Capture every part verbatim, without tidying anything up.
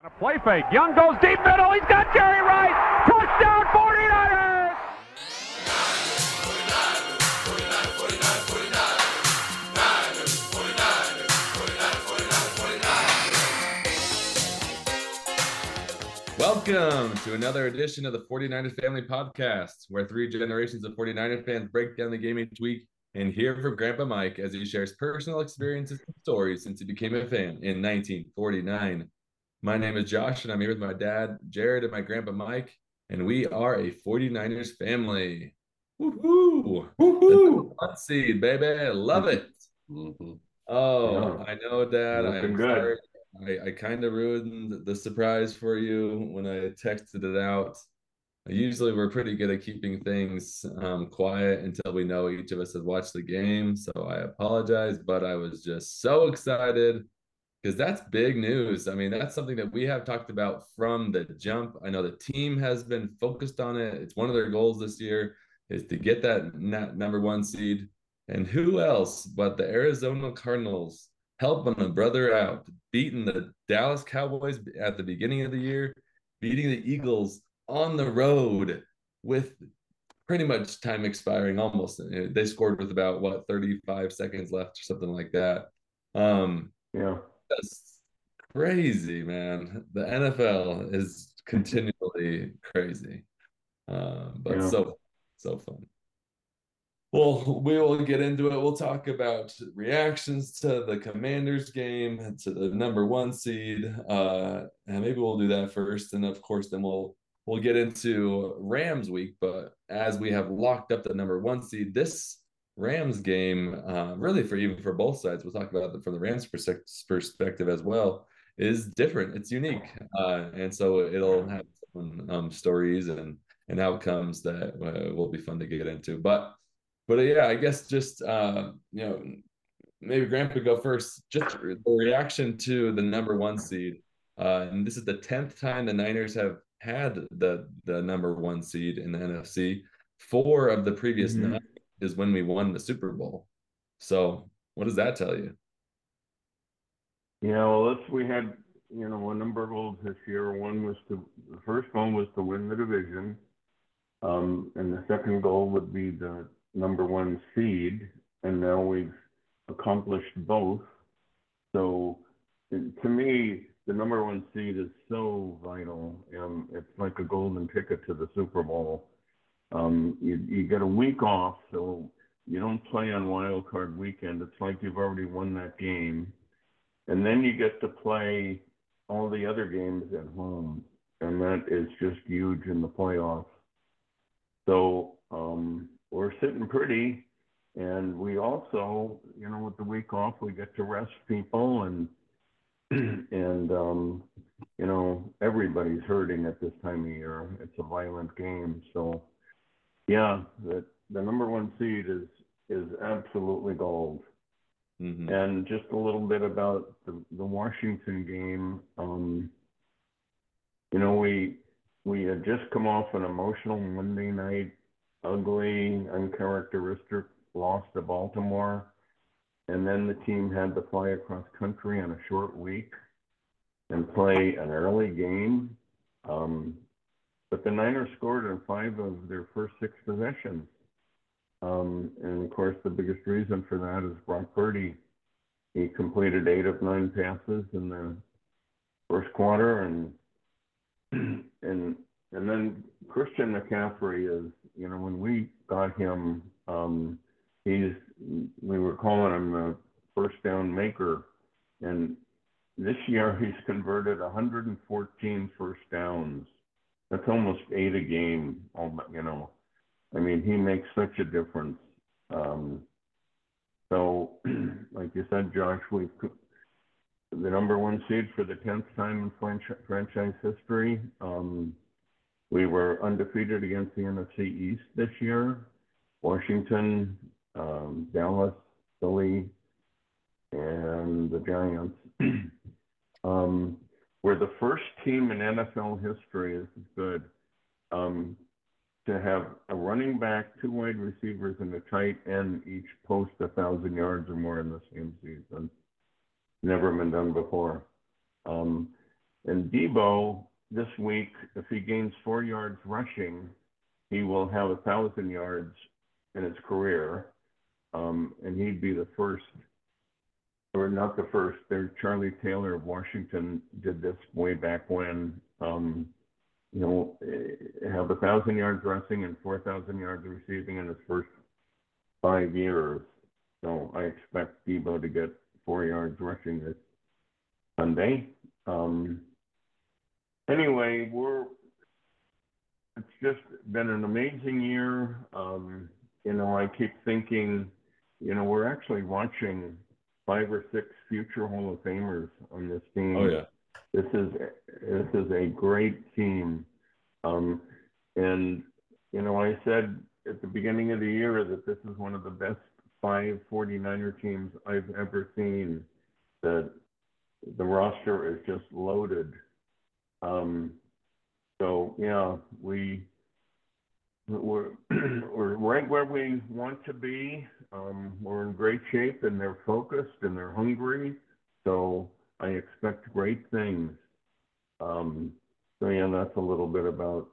Play fake. Young goes deep middle. He's got Jerry Rice. Touchdown, forty-niners! Welcome to another edition of the forty-niners Family Podcast, where three generations of forty-niners fans break down the game each week and hear from Grandpa Mike as he shares personal experiences and stories since he became a fan in nineteen forty-nine. My name is Josh, and I'm here with my dad, Jared, and my grandpa, Mike, and we are a forty-niners family. Woohoo! Woohoo! One seed, baby. I love it. Mm-hmm. Oh, Yeah. I know, Dad. Looking I'm good. sorry. I, I kind of ruined the surprise for you when I texted it out. Usually, we're pretty good at keeping things um, quiet until we know each of us has watched the game. So I apologize, but I was just so excited because that's big news. I mean, that's something that we have talked about from the jump. I know the team has been focused on it. It's one of their goals this year is to get that number one seed. And who else but the Arizona Cardinals helping a brother out, beating the Dallas Cowboys at the beginning of the year, beating the Eagles on the road with pretty much time expiring almost. They scored with about, what, thirty-five seconds left or something like that. Um, Yeah. That's crazy, man. The N F L is continually crazy, uh, but Yeah. so so fun. Well, we will get into it. We'll talk about reactions to the Commanders game, to the number one seed, uh, and maybe we'll do that first, and of course, then we'll we'll get into Rams week. But as we have locked up the number one seed, this Rams game, uh, really for even for both sides, we'll talk about it from the Rams perspective as well, is different. It's unique, uh, and so it'll have some um, stories and and outcomes that uh, will be fun to get into. But but uh, yeah, I guess just uh, you know, maybe Grandpa go first. Just the reaction to the number one seed, uh, and this is the tenth time the Niners have had the the number one seed in the N F C. Four of the previous Mm-hmm. nine is when we won the Super Bowl. So what does that tell you? Yeah. Well, let's, we had, you know, a number of goals this year. One was to, the first one was to win the division. Um, and the second goal would be the number one seed. And now we've accomplished both. So to me, the number one seed is so vital. Um, it's like a golden ticket to the Super Bowl. Um, you, you get a week off, so you don't play on wild card weekend. It's like you've already won that game. And then you get to play all the other games at home. And that is just huge in the playoffs. So um, we're sitting pretty. And we also, you know, with the week off, we get to rest people and, and, um, you know, everybody's hurting at this time of year. It's a violent game. So, yeah, the, the number one seed is, is absolutely gold. Mm-hmm. And just a little bit about the, the Washington game. Um, you know, we we had just come off an emotional Monday night, ugly, uncharacteristic loss to Baltimore. And then the team had to fly across country on a short week and play an early game. Um, but the Niners scored in five of their first six possessions. Um, and of course, the biggest reason for that is Brock Purdy. He completed eight of nine passes in the first quarter, and and and then Christian McCaffrey is, you know, when we got him, um, he's we were calling him the first down maker, and this year he's converted one hundred fourteen first downs. That's almost eight a game. You know, I mean, he makes such a difference. Um, so, like you said, Josh, we've the number one seed for the tenth time in franchise history. Um, we were undefeated against the N F C East this year. Washington, um, Dallas, Philly, and the Giants. um, we're the first team in N F L history, this is good, um, to have a running back, two wide receivers, and a tight end each post a thousand yards or more in the same season. Never been done before. Um, And Debo this week, if he gains four yards rushing, he will have a thousand yards in his career, um, and he'd be the first, or not the first. There's Charlie Taylor of Washington did this way back when. Um, you know, have a thousand yards rushing and four thousand yards receiving in his first five years. So I expect Debo to get four yards rushing this Sunday. Um, anyway, we're it's just been an amazing year. Um, you know, I keep thinking, you know, we're actually watching five or six future Hall of Famers on this team. Oh yeah. This is this is a great team. Um, and you know, I said at the beginning of the year that this is one of the best five 49er teams I've ever seen. That the roster is just loaded. Um, so yeah, we we're we're right where we want to be. Um, we're in great shape, and they're focused and they're hungry. So I expect great things. Um, so yeah, that's a little bit about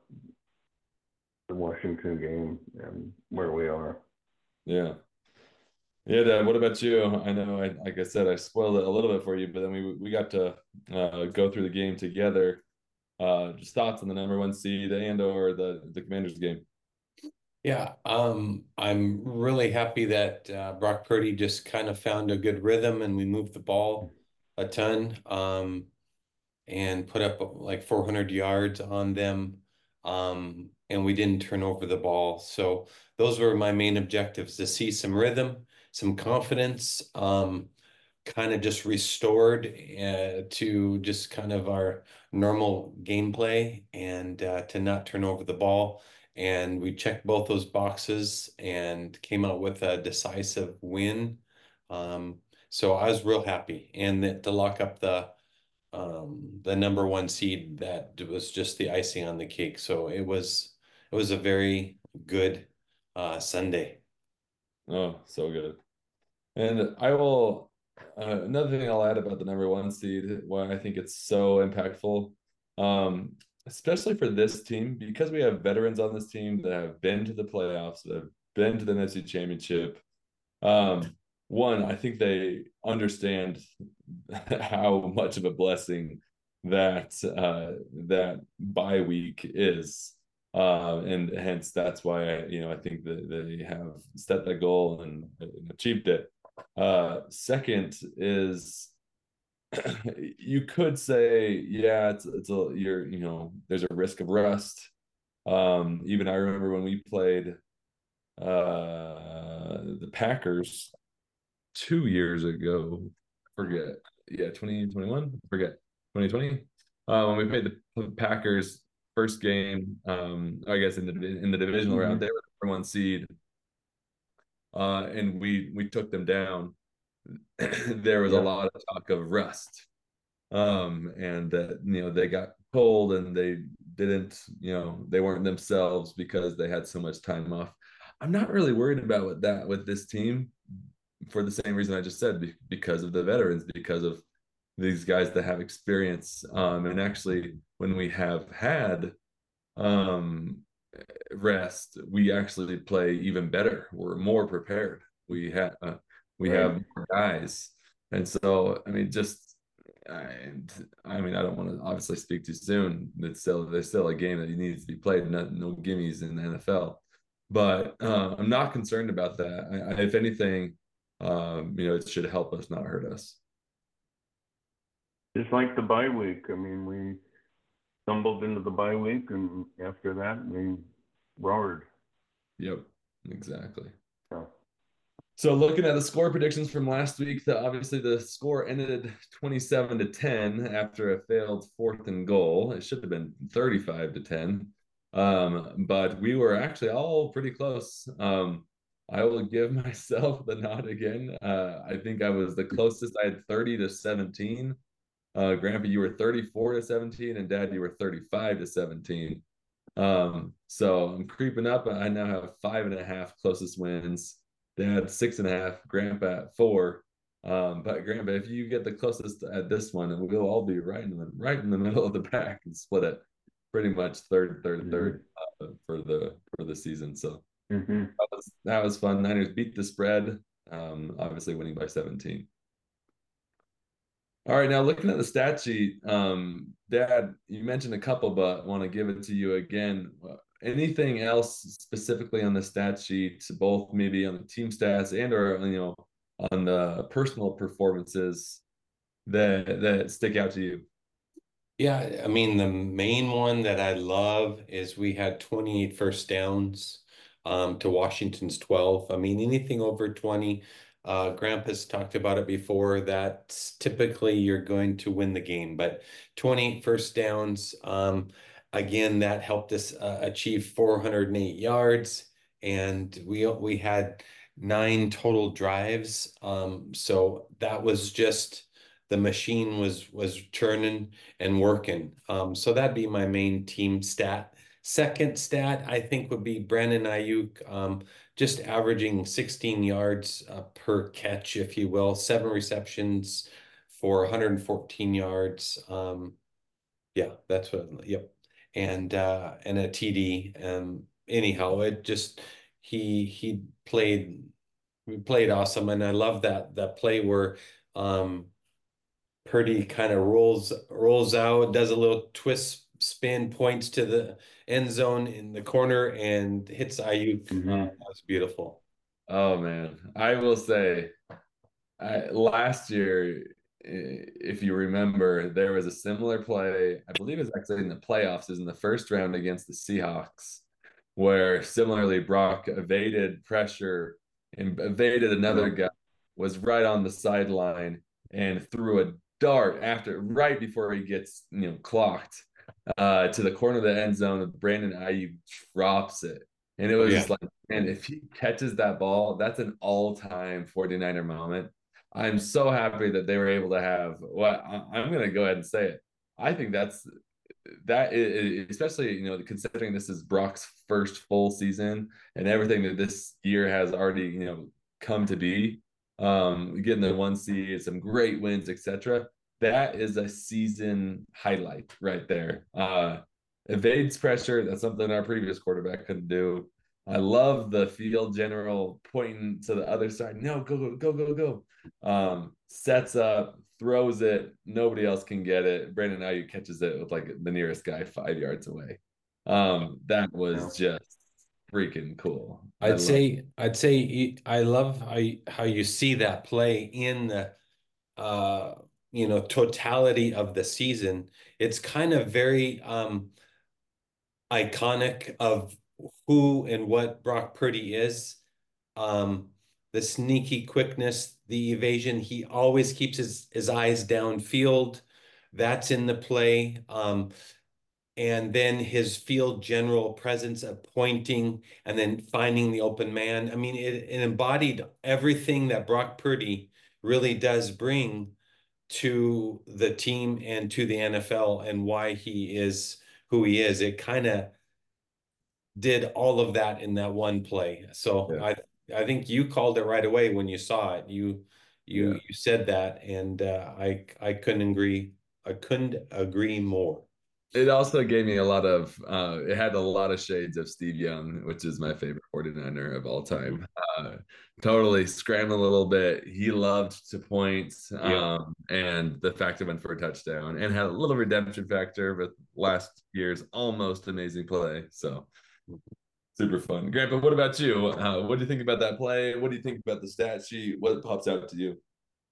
the Washington game and where we are. Yeah. Yeah, Dad, what about you? I know, I, like I said, I spoiled it a little bit for you, but then we we got to uh, go through the game together. Uh, just thoughts on the number one seed and or the the Commanders game. Yeah, um, I'm really happy that uh, Brock Purdy just kind of found a good rhythm and we moved the ball a ton, um, and put up like four hundred yards on them, um, and we didn't turn over the ball. So those were my main objectives, to see some rhythm, some confidence, um, kind of just restored uh, to just kind of our normal gameplay, and uh, to not turn over the ball. And we checked both those boxes and came out with a decisive win. Um, so I was real happy, and that to lock up the um, the number one seed, that was just the icing on the cake. So it was it was a very good uh, Sunday. Oh, so good. And I will, uh, another thing I'll add about the number one seed, why I think it's so impactful, um, especially for this team, because we have veterans on this team that have been to the playoffs, that have been to the N F C Championship. Um, one, I think they understand how much of a blessing that uh, that bye week is. Uh, and hence that's why I, you know, I think that they have set that goal and, and achieved it. Uh, second is you could say, yeah, it's it's a you're you know there's a risk of rust. Um, even I remember when we played uh the Packers two years ago. Forget, yeah, twenty twenty-one. Forget twenty twenty. Uh, when we played the Packers first game, um, I guess in the in the divisional Mm-hmm. round, they were the number one seed. Uh, and we we took them down. There was Yeah. a lot of talk of rust, um, and that you know they got cold and they didn't, you know, they weren't themselves because they had so much time off. I'm not really worried about with that with this team for the same reason I just said, because of the veterans, because of these guys that have experience, um, and actually when we have had um rest, we actually play even better. We're more prepared. We have uh, we Right. have more guys, and so I mean, just I, I mean, I don't want to obviously speak too soon. It's still there's still a game that needs to be played. No, no gimmies in the N F L, but uh, I'm not concerned about that. I, I, if anything, um, you know, it should help us, not hurt us. Just like the bye week. I mean, we stumbled into the bye week, and after that, we roared. Yep, exactly. So, So looking at the score predictions from last week, the, obviously the score ended twenty-seven to ten after a failed fourth and goal. It should have been thirty-five to ten, um, but we were actually all pretty close. Um, I will give myself the nod again. Uh, I think I was the closest. I had thirty to seventeen. Uh, Grandpa, you were thirty-four to seventeen, and Dad, you were thirty-five to seventeen. Um, so I'm creeping up. I now have five and a half closest wins. Dad six and a half, Grandpa at four. Um, but Grant, but if you get the closest at this one, and we'll all be right in the right in the middle of the pack and split it pretty much third, third, Mhm. third uh, for the for the season. So Mm-hmm. that was that was fun. Niners beat the spread, um, obviously winning by seventeen. All right, now looking at the stat sheet, um, Dad, you mentioned a couple, but want to give it to you again. Uh, Anything else specifically on the stat sheet, both maybe on the team stats and or you know on the personal performances that that stick out to you? Yeah, I mean, the main one that I love is we had twenty-eight first downs um, to Washington's twelve. I mean, anything over twenty, uh, Grandpa's talked about it before, that's typically you're going to win the game. But twenty-eight first downs, um, again, that helped us uh, achieve four hundred eight yards. And we we had nine total drives. Um, so that was just the machine was was churning and working. Um, so that'd be my main team stat. Second stat, I think, would be Brandon Ayuk, um, just averaging sixteen yards uh, per catch, if you will, seven receptions for one hundred fourteen yards. Um, yeah, that's what, yep. And uh, and a T D. Um, anyhow, it just he he played played awesome, and I love that that play where um Purdy kind of rolls rolls out, does a little twist spin, points to the end zone in the corner, and hits Ayuk. Uh, Mm-hmm. that was beautiful. Oh man, I will say, I, last year, if you remember, there was a similar play. I believe it was actually in the playoffs, it was in the first round against the Seahawks, where similarly Brock evaded pressure and evaded another Oh, guy, was right on the sideline and threw a dart after right before he gets you know clocked uh, to the corner of the end zone. Brandon Ayuk drops it, and it Oh was yeah. just like, and if he catches that ball, that's an all-time 49er moment. I'm so happy that they were able to have what well, I'm going to go ahead and say it. I think that's that is, especially you know considering this is Brock's first full season and everything that this year has already you know come to be, um getting the one seed, some great wins, etc. That is a season highlight right there. Uh evades pressure, that's something our previous quarterback couldn't do. I love the field general pointing to the other side, no, go go go go go. Um sets up, throws it, nobody else can get it. Brandon Ayuk catches it with like the nearest guy five yards away. Um, that yeah. was just freaking cool. I I'd love. say I'd say e- I love how you, how you see that play in the uh you know totality of the season. It's kind of very um iconic of who and what Brock Purdy is. Um, the sneaky quickness, the evasion. He always keeps his, his eyes downfield. That's in the play. Um, and then his field general presence of pointing and then finding the open man. I mean, it, it embodied everything that Brock Purdy really does bring to the team and to the N F L and why he is who he is. It kind of did all of that in that one play. So Yeah, I I think you called it right away when you saw it. You you yeah. you said that, and uh, I I couldn't agree. I couldn't agree more. It also gave me a lot of uh it had a lot of shades of Steve Young, which is my favorite 49er of all time. Uh totally scrambled a little bit. He loved to point, Yeah. um and the fact it went for a touchdown and had a little redemption factor with last year's almost amazing play. So super fun. Grandpa, what about you? Uh, what do you think about that play? What do you think about the stat sheet? What pops out to you?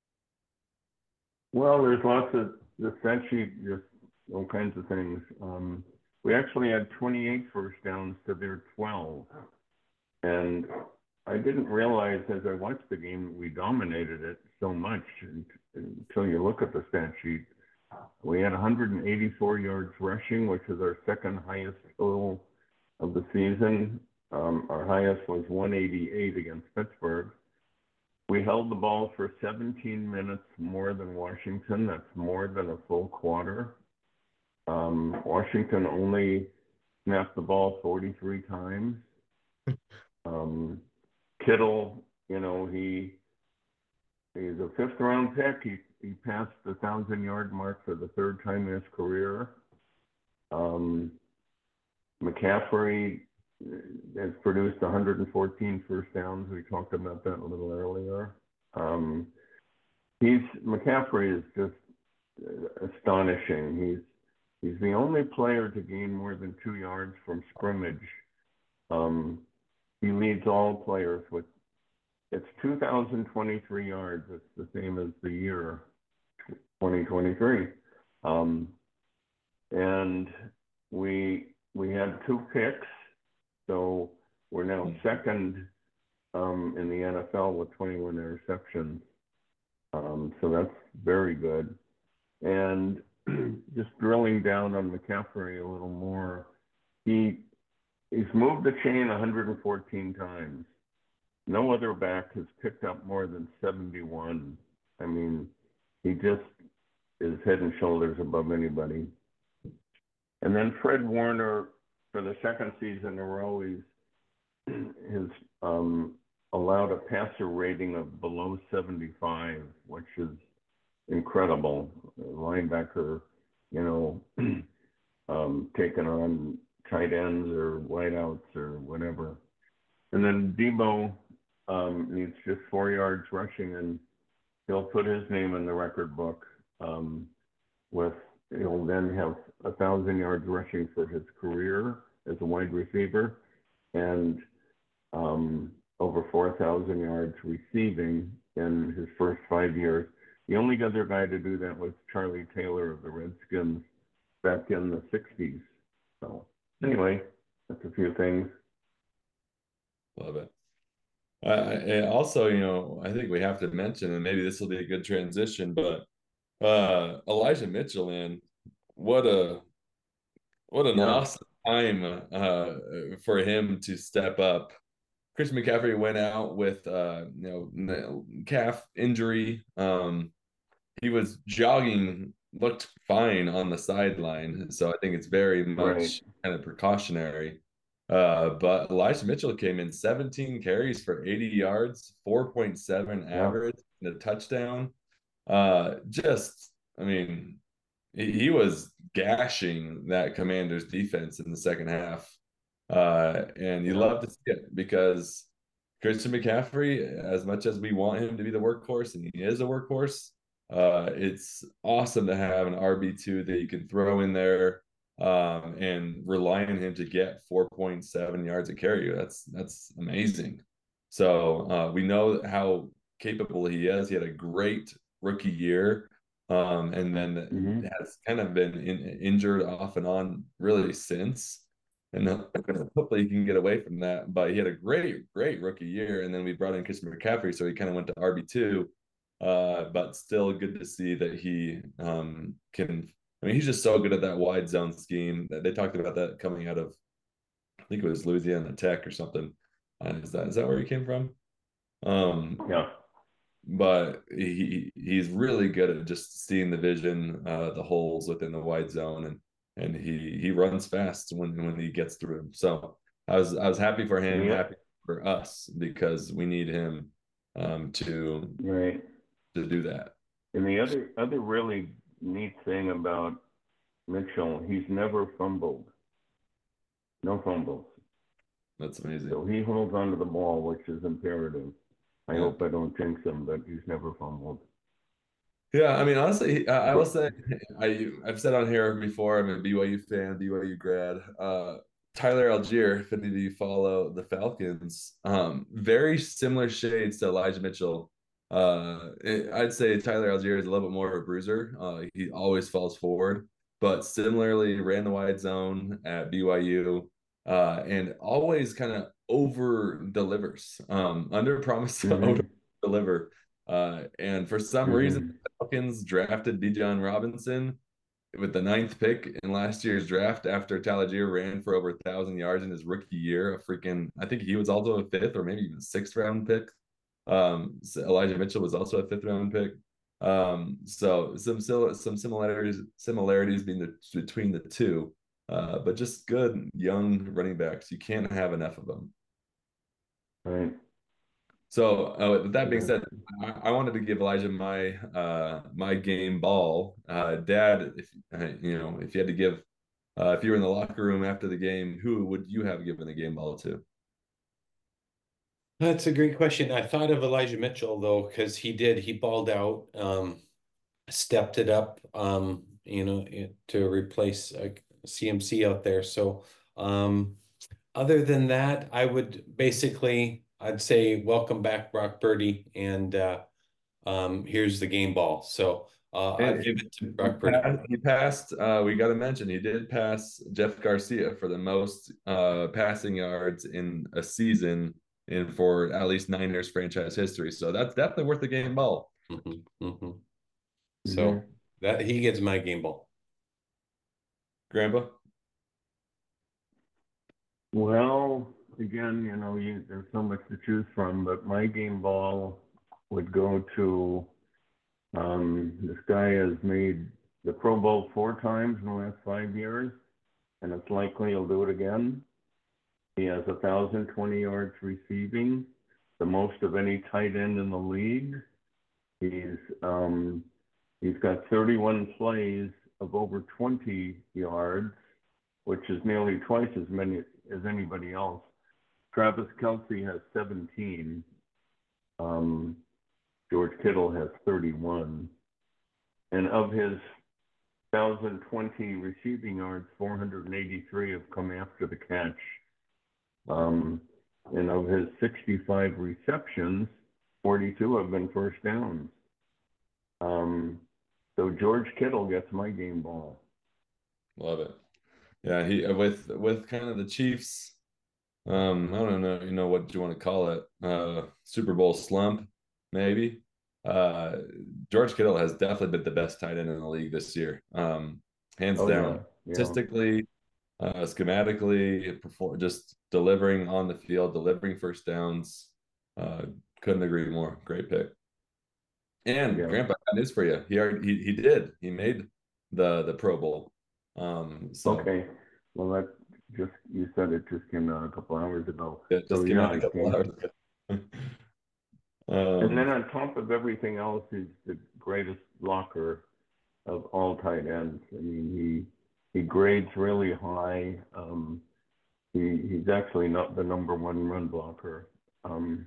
Well, there's lots of the stat sheet, just all kinds of things. Um, we actually had twenty-eight first downs to their twelve, and I didn't realize as I watched the game we dominated it so much and, until you look at the stat sheet. We had one hundred eighty-four yards rushing, which is our second highest total of the season. Um, our highest was one eighty-eight against Pittsburgh. We held the ball for seventeen minutes more than Washington. That's more than a full quarter. Um, Washington only snapped the ball forty-three times. Um, Kittle, you know, he He's a fifth round pick. He he passed the thousand yard mark for the third time in his career. Um, McCaffrey has produced one hundred fourteen first downs. We talked about that a little earlier. Um, he's McCaffrey is just astonishing. He's he's the only player to gain more than two yards from scrimmage. Um, he leads all players with it's two thousand twenty-three yards. It's the same as the year twenty twenty-three. Um, and we we had two picks, so we're now second um, in the N F L with twenty-one interceptions. Um, so that's very good. And just drilling down on McCaffrey a little more, he he's moved the chain one hundred fourteen times. No other back has picked up more than seventy-one. I mean, he just is head and shoulders above anybody. And then Fred Warner, for the second season in a row, he's has um, allowed a passer rating of below seventy-five, which is incredible. A linebacker, you know, um, taking on tight ends or wideouts or whatever. And then Debo um, needs just four yards rushing, and he'll put his name in the record book. Um, with he'll then have a thousand yards rushing for his career as a wide receiver, and um, over four thousand yards receiving in his first five years. The only other guy to do that was Charlie Taylor of the Redskins back in the sixties. So anyway, that's a few things. Love it. Uh, and also, you know, I think we have to mention, and maybe this will be a good transition, but uh, Elijah Mitchell, in what a what an Yeah. awesome time uh, for him to step up. Christian McCaffrey went out with uh, you know calf injury. Um, he was jogging, looked fine on the sideline, so I think it's very much Right. kind of precautionary. Uh, but Elijah Mitchell came in seventeen carries for eighty yards, four point seven Yeah. average, and a touchdown. Uh, just, I mean, he, he was gashing that Commanders defense in the second half. Uh, and you Yeah. love to see it because Christian McCaffrey, as much as we want him to be the workhorse, and he is a workhorse, uh, it's awesome to have an R B two that you can throw in there um, and rely on him to get four point seven yards a carry. That's that's amazing. So uh, we know how capable he is. He had a great rookie year, um, and then Mm-hmm. has kind of been in, injured off and on really since. And hopefully he can get away from that. But he had a great, great rookie year. And then we brought in Christian McCaffrey, so he kind of went to R B two. Uh, but still good to see that he um, can. I mean, he's just so good at that wide zone scheme. They talked about that coming out of, I think it was Louisiana Tech or something. Uh, is that is that where he came from? Um, Yeah. But he he's really good at just seeing the vision, uh, the holes within the wide zone, and and he he runs fast when when he gets through. So I was I was happy for him, Yeah. happy for us because we need him um, to Right. to do that. And the other other really neat thing about Mitchell, he's never fumbled. No fumbles. That's amazing. So he holds onto the ball, which is imperative. I Yeah. hope I don't jinx him, but he's never fumbled. Yeah, I mean, honestly, I, I will say, I I've said on here before, I'm a B Y U fan, B Y U grad. Uh, Tyler Algier, if any of you follow the Falcons, um, very similar shades to Elijah Mitchell. Uh, it, I'd say Tyler Algier is a little bit more of a bruiser. Uh, he always falls forward, but similarly ran the wide zone at B Y U, uh, and always kind of over delivers, um, under promise to Mhm. over deliver. Uh, and for some reason, Mhm. Falcons drafted Bijan Robinson with the ninth pick in last year's draft after Talgier ran for over a thousand yards in his rookie year. A freaking, I think he was also a fifth or maybe even sixth round pick. Um, so Elijah Mitchell was also a fifth round pick. Um, so some some similarities similarities between the between the two, uh, but just good young running backs. You can't have enough of them. Right. So uh, with that being Yeah. said, I, I wanted to give Elijah my uh my game ball. Uh, Dad, if uh, you know, if you had to give, uh, if you were in the locker room after the game, who would you have given the game ball to? That's a great question. I thought of Elijah Mitchell though, because he did, he balled out, um, stepped it up, um, you know, it- to replace a C M C out there. So, um, other than that, I would basically, I'd say welcome back Brock Purdy, and uh, um, here's the game ball. So uh, I'd And give it to he Brock Purdy. passed, he passed uh, we got to mention he did pass Jeff Garcia for the most uh, passing yards in a season and for at least Niners franchise history. So that's definitely worth the game ball. Mhm, mhm. Mm-hmm. So that he gets my game ball. Grandpa? Well, again, you know, you, there's so much to choose from, but my game ball would go to um, this guy has made the Pro Bowl four times in the last five years, and it's likely he'll do it again. He has one thousand twenty yards receiving, the most of any tight end in the league. He's um, he's got thirty-one plays of over twenty yards, which is nearly twice as many as anybody else. Travis Kelce has seventeen. Um, George Kittle has thirty-one. And of his one thousand twenty receiving yards, four hundred eighty-three have come after the catch. Um, and of his sixty-five receptions, forty-two have been first downs. Um, so George Kittle gets my game ball. Love it. Yeah, he with with kind of the Chiefs. Um, I don't know, you know what you want to call it, uh, Super Bowl slump, maybe. Uh, George Kittle has definitely been the best tight end in the league this year, um, hands Oh, down. yeah. Yeah. Statistically, uh, schematically, perform just delivering on the field, delivering first downs. Uh, couldn't agree more. Great pick. And Yeah. Grandpa, that is for you. He already he, he did. He made the the Pro Bowl. Um, so Okay. Well, that just, you said it just came out a couple hours ago. it So just came yeah, out a I couple think. hours ago. And then Um, on top of everything else, he's the greatest blocker of all tight ends. I mean, he he grades really high. Um, he he's actually not the number one run blocker, um,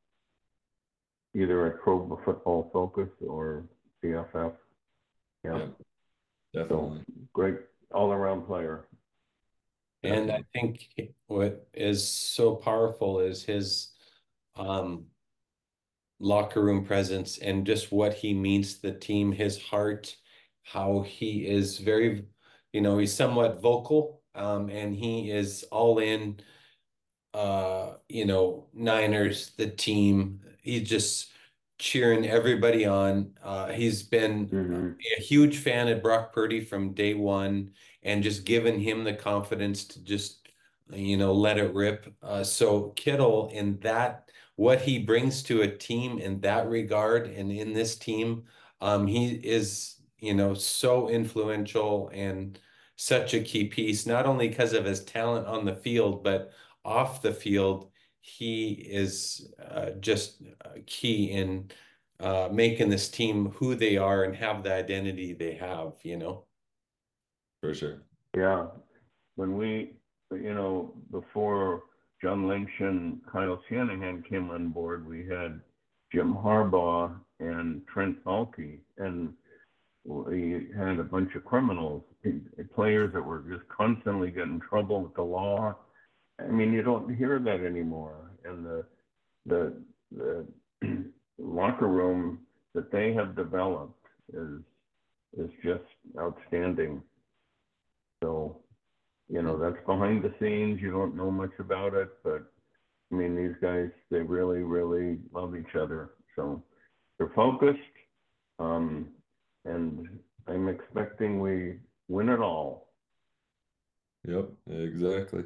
either at Pro Football Focus or C F F. Yeah. yeah, So definitely, great all around player. And I definitely. think what is so powerful is his um, locker room presence and just what he means to the team, his heart, how he is very, you know, he's somewhat vocal, um, and he is all in, uh, you know, Niners, the team. He's just cheering everybody on. Uh, he's been Mm-hmm. a huge fan of Brock Purdy from day one and just given him the confidence to just, you know, let it rip. Uh, so Kittle in that, what he brings to a team in that regard and in this team, um, he is, you know, so influential and such a key piece, not only because of his talent on the field, but off the field, he is uh, just uh, key in uh, making this team who they are and have the identity they have, you know? For sure. Yeah. When we, you know, before John Lynch and Kyle Shanahan came on board, we had Jim Harbaugh and Trent Baalke, and we had a bunch of criminals, players that were just constantly getting in trouble with the law. I mean, you don't hear that anymore. And the the the locker room that they have developed is is just outstanding. So, you know, that's behind the scenes. You don't know much about it, but I mean, these guys, they really, really love each other. So they're focused, um, and I'm expecting we win it all. Yep, exactly.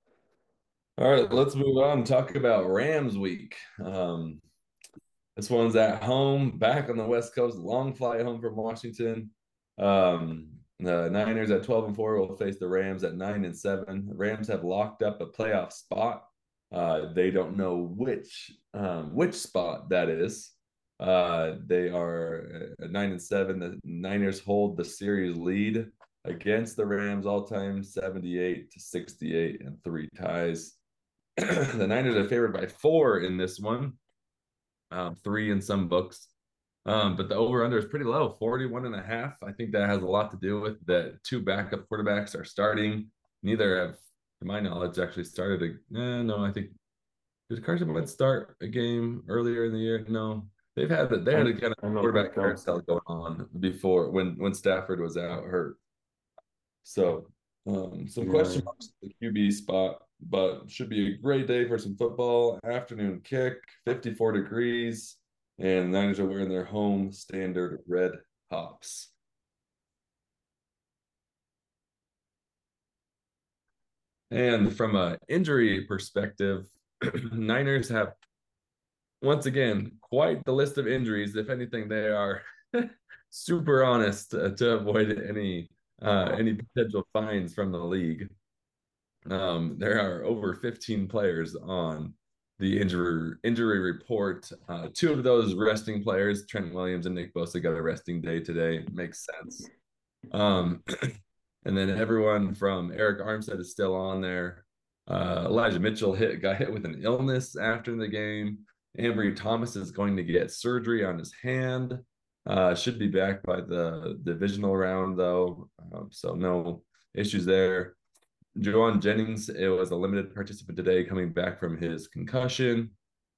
All right, let's move on and talk about Rams week. Um, this one's at home, back on the West Coast, long flight home from Washington. Um, the Niners at twelve and four will face the Rams at nine and seven. The Rams have locked up a playoff spot. Uh, they don't know which um, which spot that is. Uh, they are at nine and seven. The Niners hold the series lead against the Rams all time, seventy-eight to sixty-eight, and three ties. The Niners are favored by four in this one, um, three in some books. Um, but the over under is pretty low, forty-one and a half. I think that has a lot to do with that two backup quarterbacks are starting. Neither have, to my knowledge, actually started a eh, no, I think did Carson Wentz start a game earlier in the year? No. They've had they had a kind of quarterback carousel going on before when when Stafford was out hurt. So um, some yeah. question marks at the Q B spot, but should be a great day for some football. Afternoon kick, fifty-four degrees, and the Niners are wearing their home standard red tops. And from an injury perspective, Niners have once again quite the list of injuries. If anything, they are super honest uh, to avoid any uh, any potential fines from the league. Um, there are over fifteen players on the injury injury report. Uh, two of those resting players, Trent Williams and Nick Bosa, got a resting day today. Makes sense. Um, and then everyone from Eric Armstead is still on there. Uh, Elijah Mitchell hit got hit with an illness after the game. Ambry Thomas is going to get surgery on his hand. Uh, should be back by the divisional round, though. Um, so no issues there. Jauan Jennings, it was a limited participant today coming back from his concussion.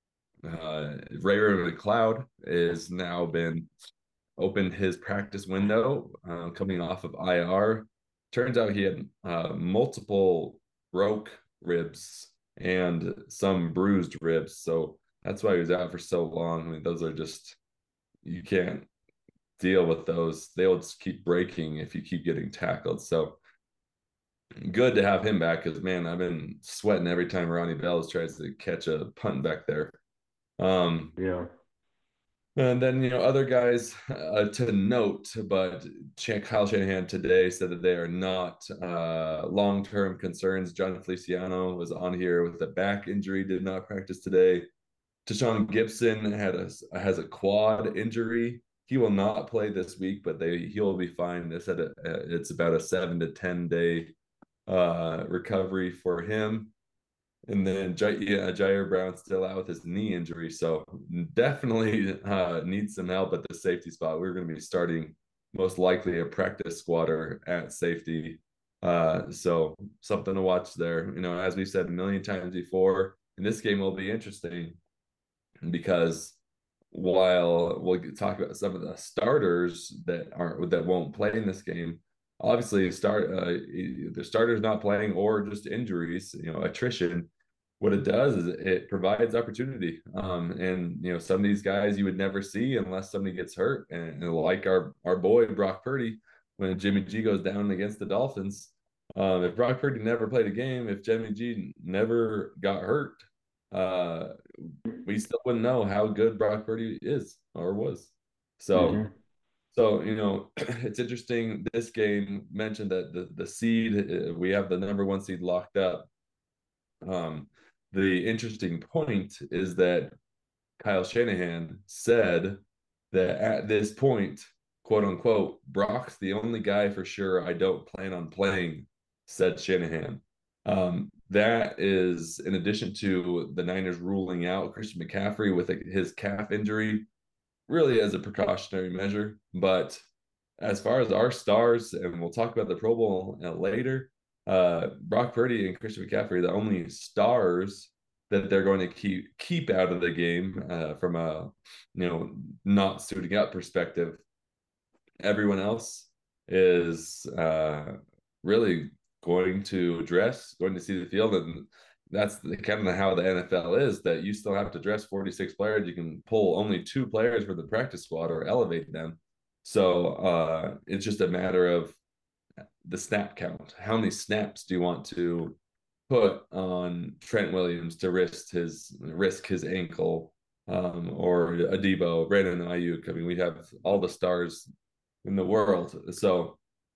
Uh, Ray-Ray McCloud is now been opened his practice window uh, coming off of I R. Turns out he had uh, multiple broke ribs and some bruised ribs. So that's why he was out for so long. I mean, those are just, you can't deal with those. They'll just keep breaking if you keep getting tackled. So good to have him back because, man, I've been sweating every time Ronnie Bells tries to catch a punt back there. Um, yeah. And then, you know, other guys uh, to note, but Kyle Shanahan today said that they are not uh, long-term concerns. John Feliciano was on here with a back injury, did not practice today. Tashawn Gibson had a, has a quad injury. He will not play this week, but they he'll be fine. They said it, it's about a seven to ten day uh, recovery for him. And then yeah, Jair Brown still out with his knee injury, so definitely uh, needs some help at the safety spot. We're going to be starting most likely a practice squatter at safety, uh, so something to watch there. You know, as we said a million times before, and this game will be interesting because while we'll talk about some of the starters that aren't that won't play in this game, obviously start uh, the starters not playing or just injuries, you know, attrition. What it does is it provides opportunity, um, and you know some of these guys you would never see unless somebody gets hurt. And, and like our our boy Brock Purdy, when Jimmy G goes down against the Dolphins, um, if Brock Purdy never played a game, if Jimmy G never got hurt, uh, we still wouldn't know how good Brock Purdy is or was. So. Mm-hmm. So, you know, it's interesting. This game mentioned that the, the seed, we have the number one seed locked up. Um, the interesting point is that Kyle Shanahan said that at this point, quote unquote, Brock's the only guy for sure I don't plan on playing, said Shanahan. Um, that is in addition to the Niners ruling out Christian McCaffrey with his calf injury, really as a precautionary measure. But as far as our stars, and we'll talk about the Pro Bowl later, uh, Brock Purdy and Christian McCaffrey are the only stars that they're going to keep keep out of the game uh, from a, you know, not suiting up perspective. Everyone else is uh, really going to dress, going to see the field, and that's the, kind of how the N F L is, that you still have to dress forty-six players. You can pull only two players for the practice squad or elevate them. So uh, it's just a matter of the snap count. How many snaps do you want to put on Trent Williams to risk his risk his ankle, um, or Adebo, Brandon Ayuk? I mean, we have all the stars in the world. So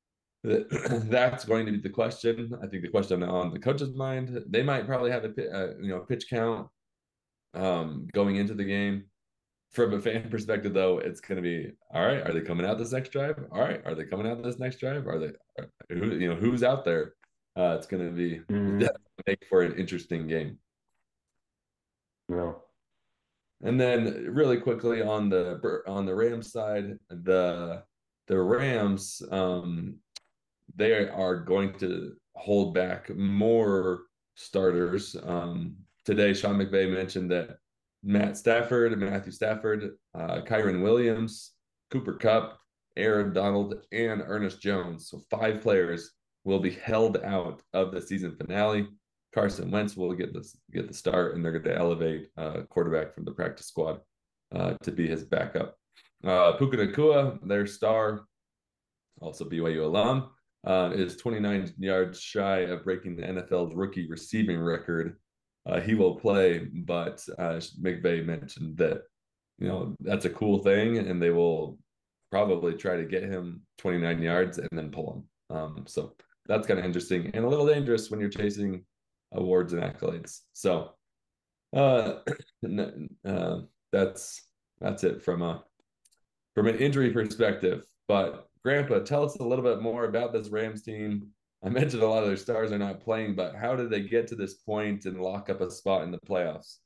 that's going to be the question. I think the question on the coach's mind, they might probably have a uh, you know pitch count um, going into the game. From a fan perspective, though, it's going to be all right. Are they coming out this next drive? All right. Are they coming out this next drive? Are they? Are, who you know who's out there? Uh, it's going to be Mhm. definitely make for an interesting game. Yeah. And then really quickly on the on the Rams side, the the Rams um, they are going to hold back more starters. Um, today, Sean McVay mentioned that Matt Stafford, Matthew Stafford, uh, Kyron Williams, Cooper Kupp, Aaron Donald, and Ernest Jones. So five players will be held out of the season finale. Carson Wentz will get the get the start, and they're going to elevate uh, quarterback from the practice squad uh, to be his backup. Uh, Puka Nacua, their star, also B Y U alum, uh, is twenty-nine yards shy of breaking the N F L's rookie receiving record. Uh, he will play, but uh, McVay mentioned that you know that's a cool thing, and they will probably try to get him twenty-nine yards and then pull him. Um, so that's kind of interesting and a little dangerous when you're chasing awards and accolades. So uh, uh, that's that's it from a from an injury perspective. But Grandpa, tell us a little bit more about this Rams team. I mentioned a lot of their stars are not playing, but how did they get to this point and lock up a spot in the playoffs?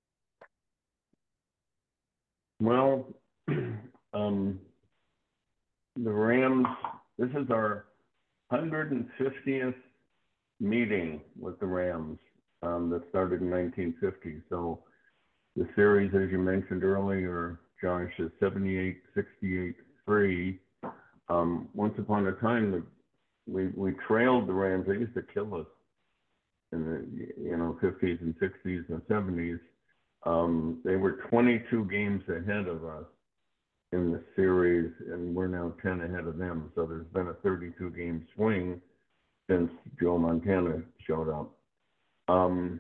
Well, um, the Rams, this is our one hundred fiftieth meeting with the Rams um, that started in nineteen fifty. So the series, as you mentioned earlier, Josh, is seventy-eight, sixty-eight, three. Um, once upon a time, the, we, we trailed the Rams. They used to kill us in the you know fifties and sixties and seventies. Um, they were twenty-two games ahead of us in the series, and we're now ten ahead of them. So there's been a thirty-two game swing since Joe Montana showed up. Um,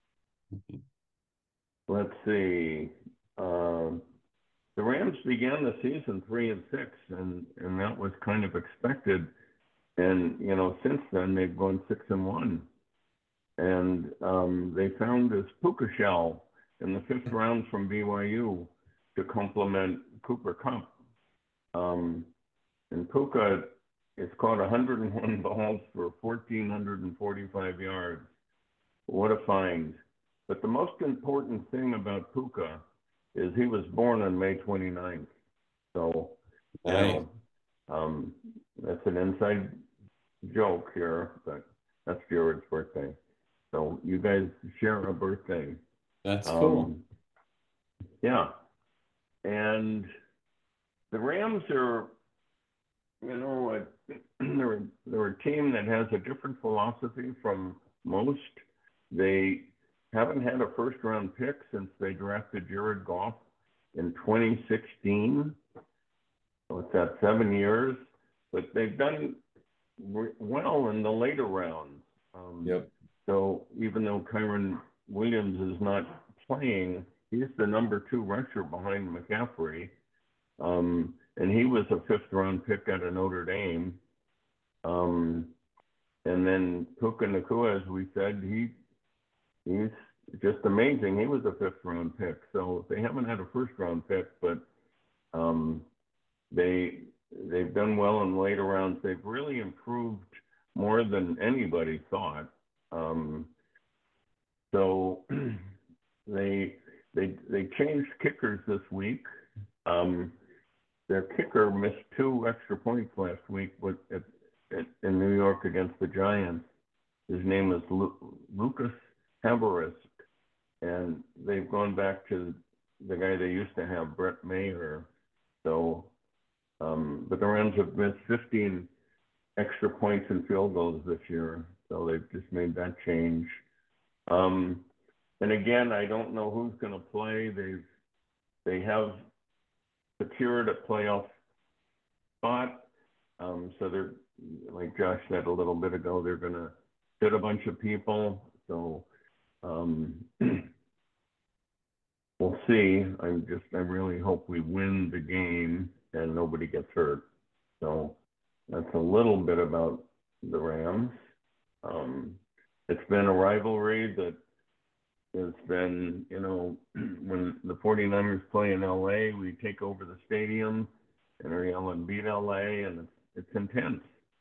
let's see. Uh, the Rams began the season three and six, and and that was kind of expected. And you know, since then they've gone six and one, and um, they found this Puka shell in the fifth round from B Y U to complement Cooper Kupp. Um, and Puka is caught one hundred one balls for one thousand four hundred forty-five yards. What a find. But the most important thing about Puka is he was born on May twenty-ninth. So, you Nice. know, um, that's an inside joke here, but that's Jared's birthday. So you guys share a birthday. That's cool. Um, yeah. And the Rams are, you know, a, they're, they're a team that has a different philosophy from most. They haven't had a first round pick since they drafted Jared Goff in twenty sixteen. So it's at seven years, but they've done well in the later rounds. Um, Yep. So even though Kyron Williams is not playing, he's the number two rusher behind McCaffrey. Um, and he was a fifth round pick out of Notre Dame. Um, and then Puka Nacua, as we said, he he's just amazing. He was a fifth round pick. So they haven't had a first round pick, but um, they they've done well in later rounds. They've really improved more than anybody thought. Um, so they they they changed kickers this week. Um, their kicker missed two extra points last week with, at, at, in New York against the Giants. His name is Lu- Lucas Havarisk, and they've gone back to the guy they used to have, Brett Maher. So, um, but the Rams have missed fifteen extra points and field goals this year, so they've just made that change. Um, and again, I don't know who's going to play. They've they have secured a playoff spot, um, so they're, like Josh said a little bit ago, they're going to fit a bunch of people. So um, we'll see. I just I really hope we win the game and nobody gets hurt. So that's a little bit about the Rams. Um, it's been a rivalry that has been, you know, when the 49ers play in L A, we take over the stadium and we yell and beat L A, and it's, it's intense.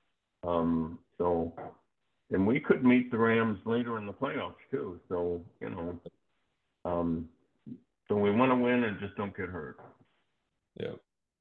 Um, so, and we could meet the Rams later in the playoffs too. So, you know, um, so we want to win and just don't get hurt. Yeah.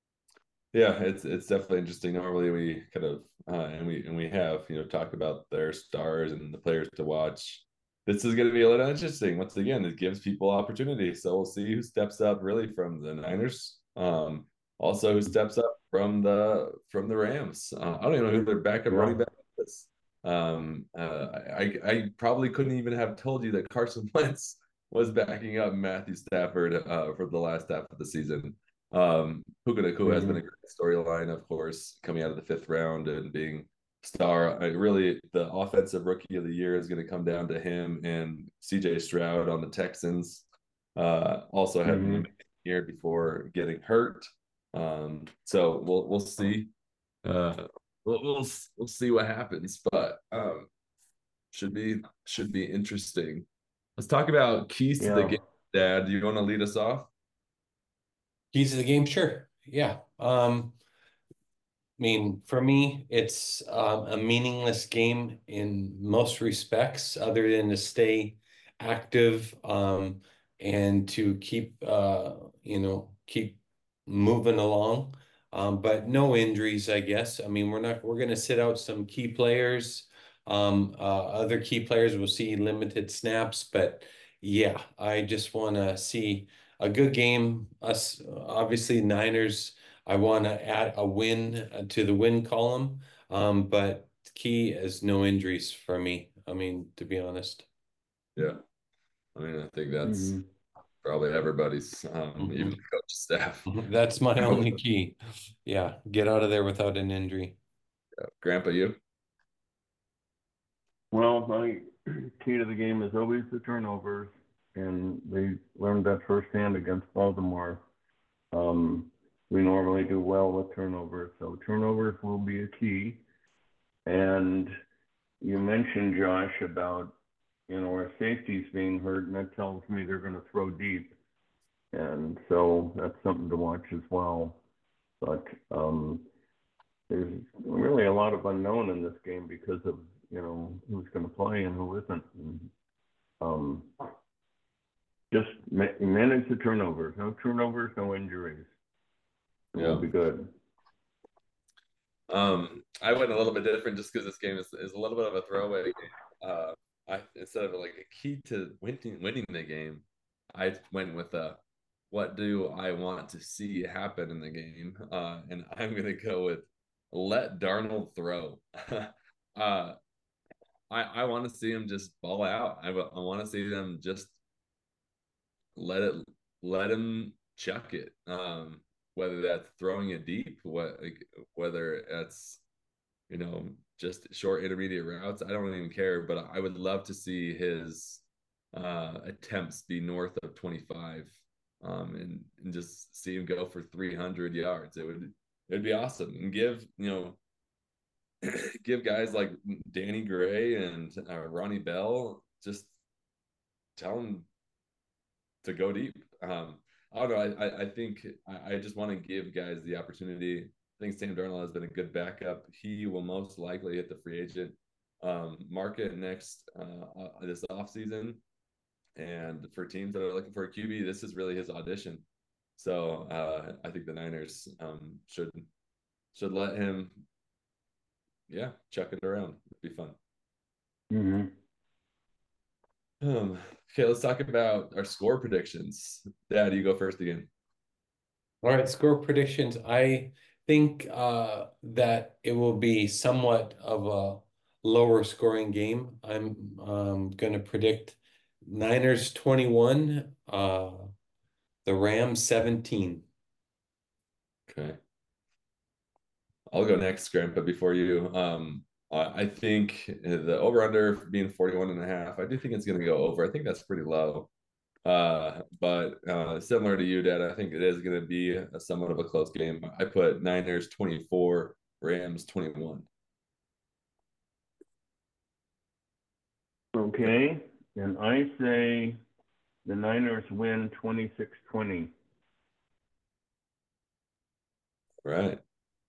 Yeah, it's it's definitely interesting. Normally we kind of uh, and we and we have, you know, talked about their stars and the players to watch. This is going to be a little interesting. Once again, it gives people opportunity. So we'll see who steps up really from the Niners. Um, also who steps up from the from the Rams. Uh, I don't even know who their backup Yeah. running back is. Um, uh, I I probably couldn't even have told you that Carson Wentz was backing up Matthew Stafford uh, for the last half of the season. Um, Puka Nacua mm-hmm. has been a great storyline, of course, coming out of the fifth round and being star. I really, the offensive rookie of the year is going to come down to him and C J Stroud on the Texans. Uh, also had mm-hmm. an amazing year before getting hurt. Um, so we'll we'll see. Uh, we'll we'll we'll see what happens, but um, should be should be interesting. Let's talk about keys yeah. to the game, Dad. Do you want to lead us off? Keys to the game, sure. Yeah. Um, I mean, for me, it's um, a meaningless game in most respects, other than to stay active um, and to keep, uh, you know, keep moving along. Um, but no injuries, I guess. I mean, we're not, we're going to sit out some key players. Um, uh, other key players will see limited snaps, but yeah, I just want to see a good game. Us, obviously, Niners, I want to add a win to the win column, um, but key is no injuries for me. I mean, to be honest. Yeah, I mean, I think that's mm-hmm. probably everybody's, um, mm-hmm. even the coach staff. That's my only key. Yeah, get out of there without an injury. Yeah. Grandpa, you? Well, my key to the game is always the turnovers, and they learned that firsthand against Baltimore. Um, we normally do well with turnovers, so turnovers will be a key. And you mentioned, Josh, about, you know, our safeties being hurt, and that tells me they're going to throw deep. And so that's something to watch as well. But um, there's really a lot of unknown in this game because of, you know, who's going to play and who isn't. And, um, just ma- manage the turnovers. No turnovers, no injuries. It yeah. will be good. Um, I went a little bit different just because this game is, is a little bit of a throwaway game. Uh, I instead of like a key to winning winning the game, I went with a what do I want to see happen in the game? Uh, and I'm gonna go with let Darnold throw. uh, I I want to see him just ball out. I I want to see them just let it let him chuck it. Um, whether that's throwing it deep, what like, whether that's, you know, just short intermediate routes, I don't even care. But I would love to see his uh, attempts be north of twenty-five, um, and and just see him go for three hundred yards. It would it would be awesome, and give you know give guys like Danny Gray and uh, Ronnie Bell, just tell them to go deep. Um, I don't know. I I think I, I just want to give guys the opportunity. I think Sam Darnold has been a good backup. He will most likely hit the free agent um, market next uh, uh, this offseason. And for teams that are looking for a Q B, this is really his audition. So uh, I think the Niners um, should should let him, yeah, chuck it around. It'd be fun. Mm-hmm. Um, okay, let's talk about our score predictions. Dad, you go first again. All right, score predictions. I think uh, that it will be somewhat of a lower scoring game. I'm um, going to predict Niners twenty-one, uh, the Rams seventeen. Okay. I'll go next, Grandpa, before you. Um, I think the over-under being forty-one and a half, I do think it's going to go over. I think that's pretty low. Uh, but uh, similar to you, Dad, I think it is going to be a somewhat of a close game. I put Niners twenty-four, Rams twenty-one. Okay, and I say the Niners win twenty-six twenty. Right.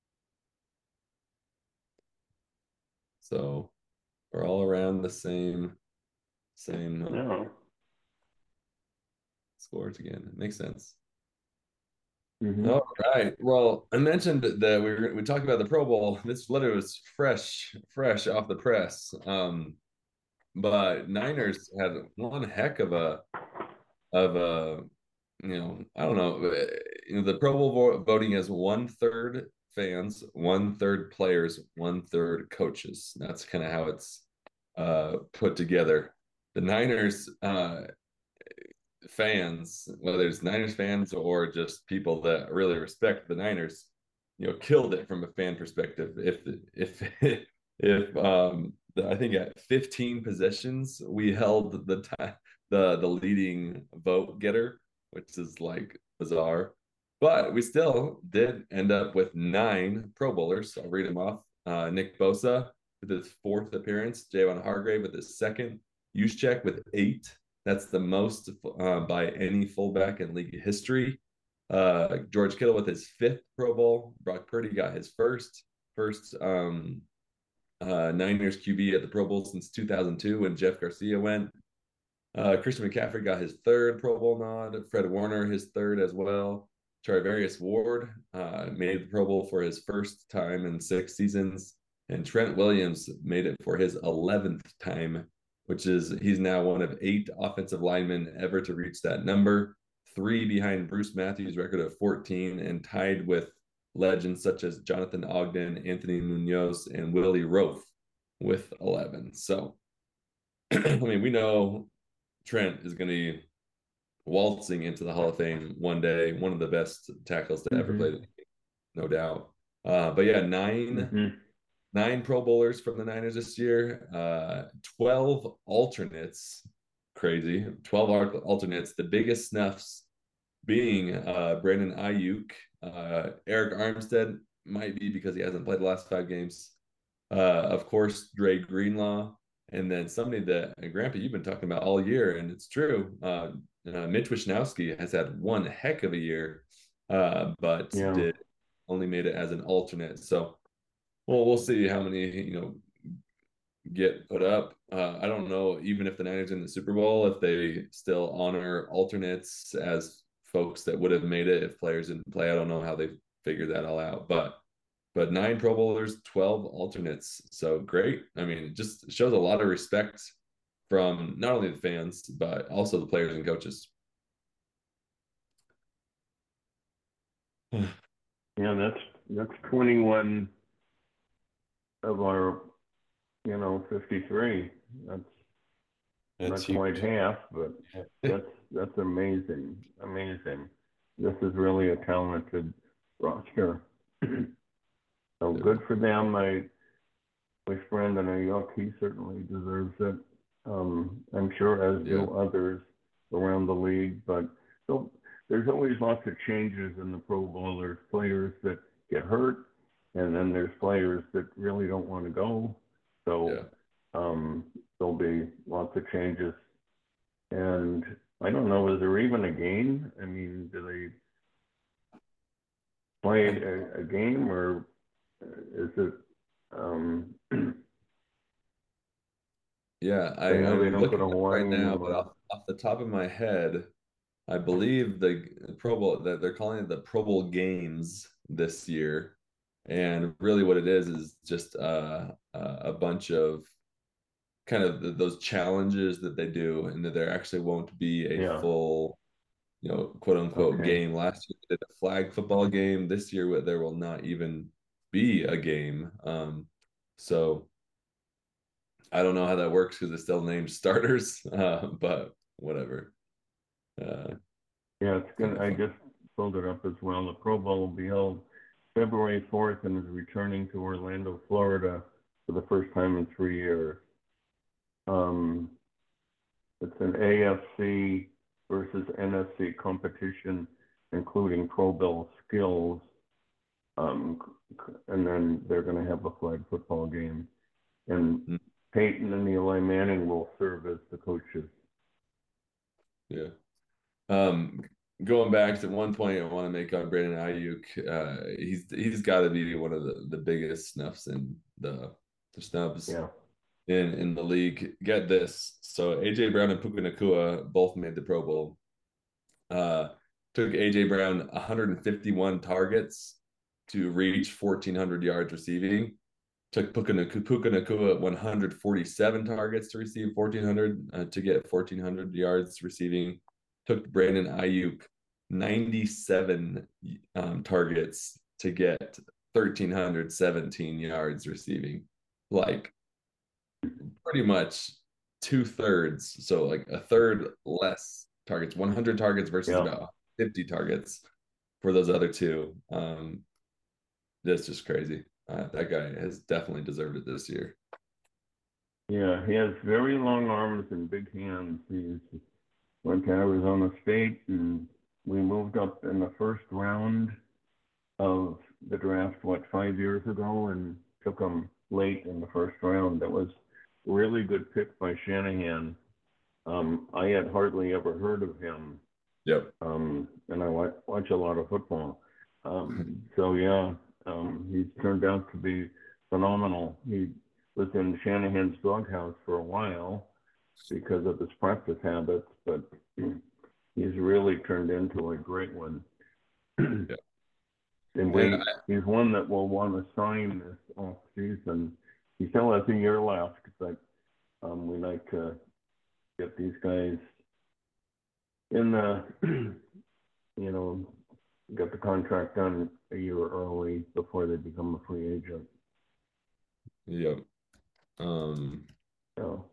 So we're all around the same same uh, Yeah. scores again. It makes sense. Mhm. All right. Well, I mentioned that we were, we talked about the Pro Bowl. This letter was fresh, fresh off the press. Um, but Niners had one heck of a of a you know I don't know. uh, You know the Pro Bowl vo- voting is one third fans, one third players, one third coaches. That's kind of how it's uh, put together. The Niners uh, fans, whether it's Niners fans or just people that really respect the Niners, you know, killed it from a fan perspective. If if if um, I think at fifteen possessions we held the time the the leading vote getter, which is like bizarre. But we still did end up with nine Pro Bowlers. I'll read them off. Uh, Nick Bosa with his fourth appearance, Javon Hargrave with his second, Juszczyk with eight. That's the most uh, by any fullback in league history. Uh, George Kittle with his fifth Pro Bowl. Brock Purdy got his first first um, uh, Niners Q B at the Pro Bowl since two thousand two when Jeff Garcia went. Uh, Christian McCaffrey got his third Pro Bowl nod. Fred Warner his third as well. Charvarius Ward uh, made the Pro Bowl for his first time in six seasons, and Trent Williams made it for his eleventh time, which is he's now one of eight offensive linemen ever to reach that number, three behind Bruce Matthews' record of fourteen, and tied with legends such as Jonathan Ogden, Anthony Munoz, and Willie Roaf with eleven. So, I mean, we know Trent is going to be waltzing into the Hall of Fame one day, one of the best tackles to ever Mhm. play the game, no doubt. Uh, but yeah, nine Mhm. nine Pro Bowlers from the Niners this year, uh, twelve alternates, crazy, twelve alternates. The biggest snuffs being uh, Brandon Ayuk, uh, Eric Armstead might be because he hasn't played the last five games. Uh, of course, Dre Greenlaw, and then somebody that uh, Grandpa you've been talking about all year, and it's true. Uh, uh, Mitch Wishnowsky has had one heck of a year, uh, but Yeah. did only made it as an alternate. So, well, we'll see how many you know get put up. Uh, I don't know even if the Niners in the Super Bowl if they still honor alternates as folks that would have made it if players didn't play. I don't know how they figured that all out, but but nine Pro Bowlers, twelve alternates. So great. I mean, it just shows a lot of respect from not only the fans, but also the players and coaches. Yeah, that's that's twenty-one of our, you know, fifty-three. That's That's not quite huge. half, but that's that's amazing. Amazing. This is really a talented roster. So good for them. I wish Brandon Ayuk, he certainly deserves it. Um, I'm sure as Yeah. do others around the league. But so there's always lots of changes in the Pro Bowl. There's players that get hurt, and then there's players that really don't want to go. So Yeah. um, there'll be lots of changes. And I don't know, is there even a game? I mean, do they play a, a game, or is it? Um, Yeah, I, I know they I'm don't go looking to at it right Hawaii now, but anymore. off, off the top of my head, I believe the Pro Bowl that they're calling it the Pro Bowl games this year. And really what it is is just uh, uh, a bunch of kind of the, those challenges that they do, and that there actually won't be a Yeah. full, you know, quote unquote Okay. game. Last year they did a flag football game. This year there will not even be a game. Um, so I don't know how that works because it's still named starters, uh, but whatever. Uh, Yeah, it's kind gonna. of I fun. just pulled it up as well. The Pro Bowl will be held February fourth and is returning to Orlando, Florida, for the first time in three years. Um, it's an A F C versus N F C competition, including Pro Bowl skills. Um, and then they're going to have a flag football game, and Mm. Peyton and Eli Manning will serve as the coaches. Yeah. Um, going back to one point I want to make on Brandon Ayuk, uh, he's he's got to be one of the, the biggest snuffs in the the snubs Yeah. in in the league. Get this. So A J Brown and Puka Nacua both made the Pro Bowl. Uh, took A J Brown one hundred fifty-one targets to reach fourteen hundred yards receiving. Took Puka Nacua, Puka Nacua one hundred forty-seven targets to receive fourteen hundred uh, to get fourteen hundred yards receiving. Took Brandon Ayuk ninety-seven um, targets to get one thousand three hundred seventeen yards receiving. Like pretty much two thirds. So like a third less targets, one hundred targets versus Yeah. about fifty targets for those other two. Um, that's just crazy. Uh, that guy has definitely deserved it this year. Yeah, he has very long arms and big hands. He's went to Arizona State, and we moved up in the first round of the draft, what, five years ago, and took him late in the first round. That was a really good pick by Shanahan. Um, I had hardly ever heard of him. Yep. Um, and I watch, watch a lot of football. Um, so, yeah, um, he's turned out to be phenomenal. He was in Shanahan's doghouse for a while because of his practice habits, but he's really turned into a great one. Yeah. And we, And I, he's one that will want to sign this off season. He still has a year left, but um, we like to get these guys in the, you know, get the contract done a year early before they become a free agent. yep. Um, So,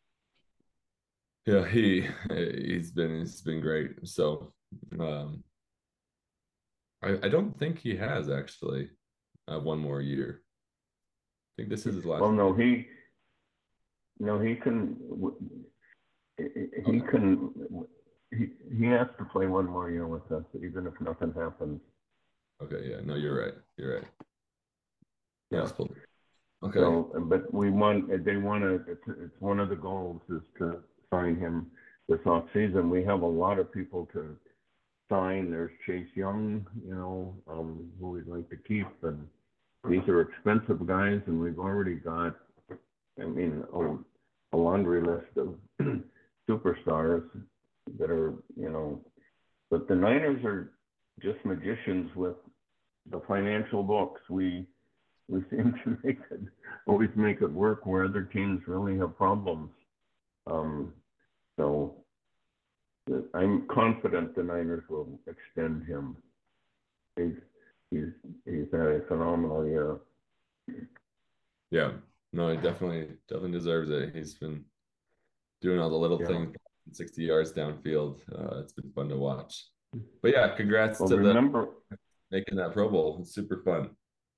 yeah, he he's been he's been great. So um I, I don't think he has actually uh, one more year. I think this is his last well, no, year. he, no, he can, he Okay. can, he, he has to play one more year with us, even if nothing happens. Okay, yeah, no, you're right. You're right. Yeah. Nice pull. Okay. So, but we want, they want to, it's, it's one of the goals is to sign him this off season. We have a lot of people to sign. There's Chase Young, you know, um, who we'd like to keep, and these are expensive guys, and we've already got, I mean, a, a laundry list of superstars that are, you know, but the Niners are just magicians with the financial books. We we seem to make it always make it work where other teams really have problems. Um, so I'm confident the Niners will extend him. He's he's he's had a phenomenal year. Yeah. No, he definitely definitely deserves it. He's been doing all the little Yeah. things, sixty yards downfield. Uh, it's been fun to watch. But yeah, congrats Well, to remember, the making that Pro Bowl. It's super fun.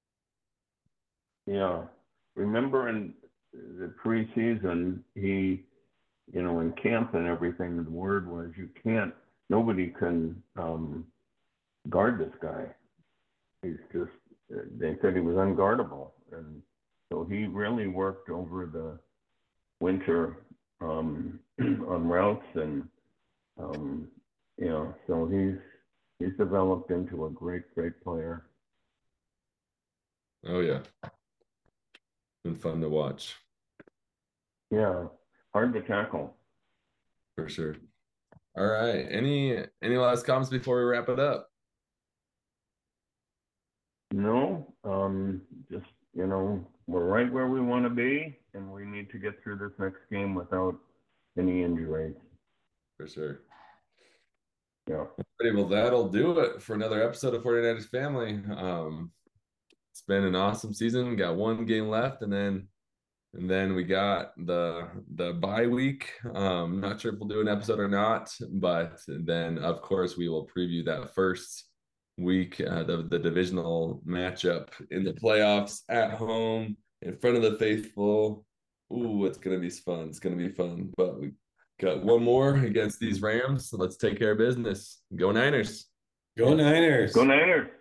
yeah, remember in the preseason, he, you know, in camp and everything, the word was you can't, nobody can um, guard this guy. He's just, they said he was unguardable. And so he really worked over the winter um, on routes, and, um, you know, so he's, he's developed into a great, great player. Oh yeah. Been fun to watch. Yeah, hard to tackle. For sure. All right. Any any last comments before we wrap it up? No, um, just, you know, we're right where we want to be, and we need to get through this next game without any injuries. For sure. Yeah. Alrighty, well, that'll do it for another episode of forty-niners Family. Um, it's been an awesome season. Got one game left, and then and then we got the the bye week. Um, not sure if we'll do an episode or not, but then of course we will preview that first week, uh, the the divisional matchup in the playoffs at home in front of the faithful. Ooh, it's gonna be fun. It's gonna be fun. But we got one more against these Rams. So let's take care of business. Go Niners. Go Niners. Go Niners.